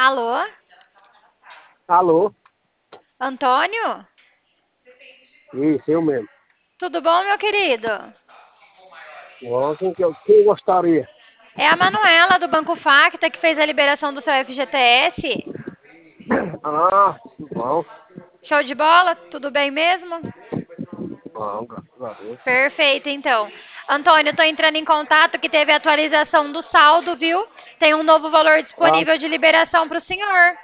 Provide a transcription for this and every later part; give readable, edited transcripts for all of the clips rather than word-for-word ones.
Alô? Alô? Antônio? Isso, eu mesmo. Tudo bom, meu querido? Ó, quem gostaria? É a Manuela do Banco Facta que fez a liberação do seu FGTS. Ah, bom. Show de bola? Tudo bem mesmo? Bom, graças a Deus. Perfeito, então. Antônio, eu tô entrando em contato que teve atualização do saldo, viu? Tem um novo valor Ah, disponível de liberação para o senhor.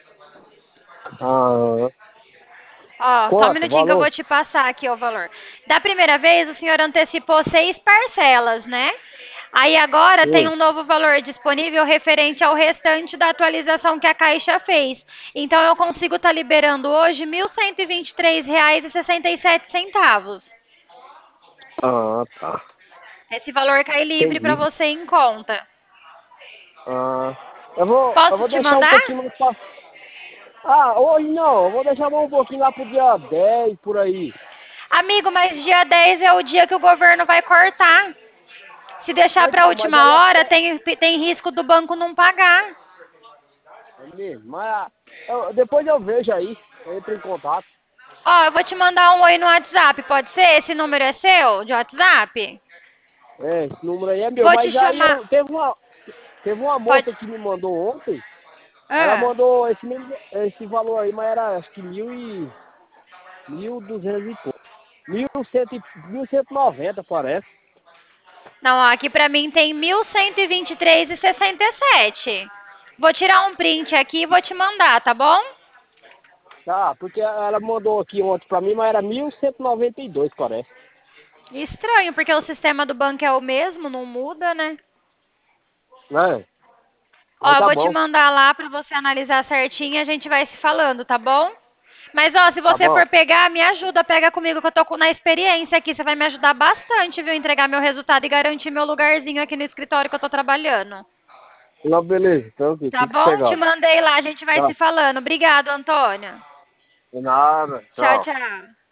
ah, Ó, só um quanto? minutinho que eu Valor? vou te passar aqui o valor. Da primeira vez, o senhor antecipou 6 parcelas, né? Aí agora tem Sim. um novo valor disponível referente ao restante da atualização que a Caixa fez. Então eu consigo estar liberando hoje R$ 1.123,67. Ah, tá. Esse valor cai livre para Entendi. você em conta. Ah, eu vou Posso te deixar um mandar? pouquinho mais pra... Ah, hoje não. Eu vou deixar mais um pouquinho lá pro dia 10 por aí. Amigo, mas dia 10 é o dia que o governo vai cortar. Se deixar Ah, para a então, mas aí última hora, até... tem risco do banco não pagar. É mesmo, mas depois eu vejo aí. Eu entro em contato. Ó, eu vou te mandar um oi no WhatsApp, pode ser? Esse número é seu, de WhatsApp? É, esse número aí é meu. Vou te Mas aí chamar. teve uma Pode. moça que me mandou ontem. Ela Ah. mandou esse valor aí, mas era acho que 1.200 e pouco. 1.190 parece. Não, ó, aqui pra mim tem 1.123,67. Vou tirar um print aqui e vou te mandar, tá bom? Tá, porque ela mandou aqui ontem pra mim, mas era 1.192 parece. Estranho, porque o sistema do banco é o mesmo, não muda, né? Né? Ó, Mas eu tá vou te bom, mandar lá pra você analisar certinho e a gente vai se falando, tá bom? Mas, ó, se tá você bom. for pegar, me ajuda, pega comigo que eu tô na experiência aqui. Você vai me ajudar bastante, viu? Entregar meu resultado e garantir meu lugarzinho aqui no escritório que eu tô trabalhando. Não, beleza, então aqui, Tá fica bom? Te sossegado. mandei lá, a gente vai Tá, se falando. Obrigado, Antônio. de nada, Tchau, tchau. tchau.